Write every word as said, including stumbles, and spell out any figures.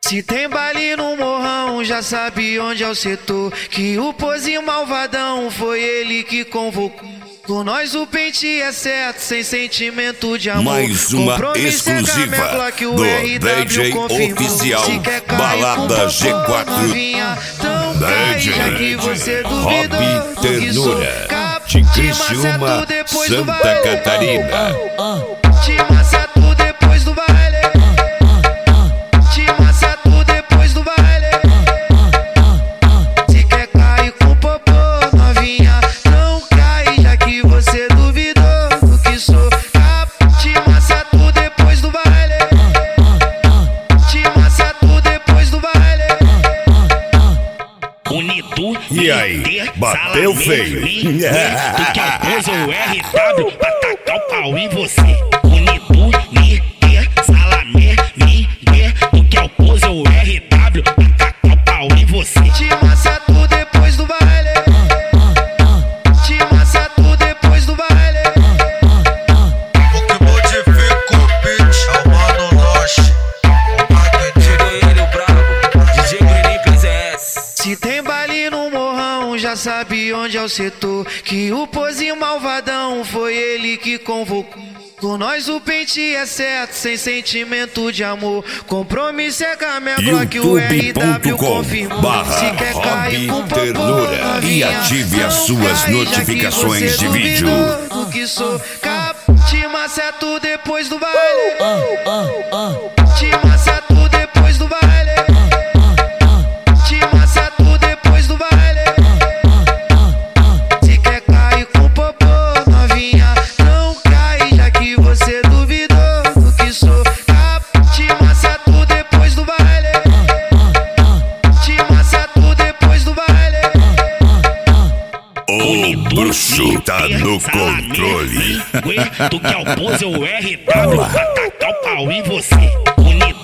Se tem baile no morrão, já sabe onde é o setor. Que o pozinho malvadão foi ele que convocou. Com nós o pente é certo, sem sentimento de amor. Mais uma exclusiva do D J oficial Balada G quatro. D J Rob Ternura de Criciúma, Santa Catarina. Te maceto depois do baile. Te maceto depois do baile. Se quer cair com popô, novinha, não cai, já que você duvidou do que sou. Te maceto depois do baile. Te maceto depois do baile. Bonito, E aí, bateu feio? Tu quer pôs o R W pra tacar o pau em você. Bonito, Niter, Salamé, Niter. Tu quer pôs o R W pra tacar o pau em você. Te maceto depois do baile. Te maceto depois do baile. O que modifica o beat é o Mano Loche. Chegou ele, o brabo, D J Green é S. Se tem baile no morrão, já sabe onde é o setor. Que o pozinho malvadão foi ele que convocou. Com nós o pente é certo, sem sentimento de amor. Compromisso é camelo que o R W confirmou. barra Se quer cair com Rob popô, Ternura e novinha, ative as não suas cai, notificações já que de você vídeo. duvidou do que sou. Te maceto depois do baile. Te maceto depois do baile. Te maceto depois do baile. Se quer cair com popô, novinha, não cai, já que você duvidou do que sou. Te maceto depois do baile. Te maceto depois do baile. O bruxo tá no controle. Tu quer pôs o R W pra tacar o pau em você. Bonito.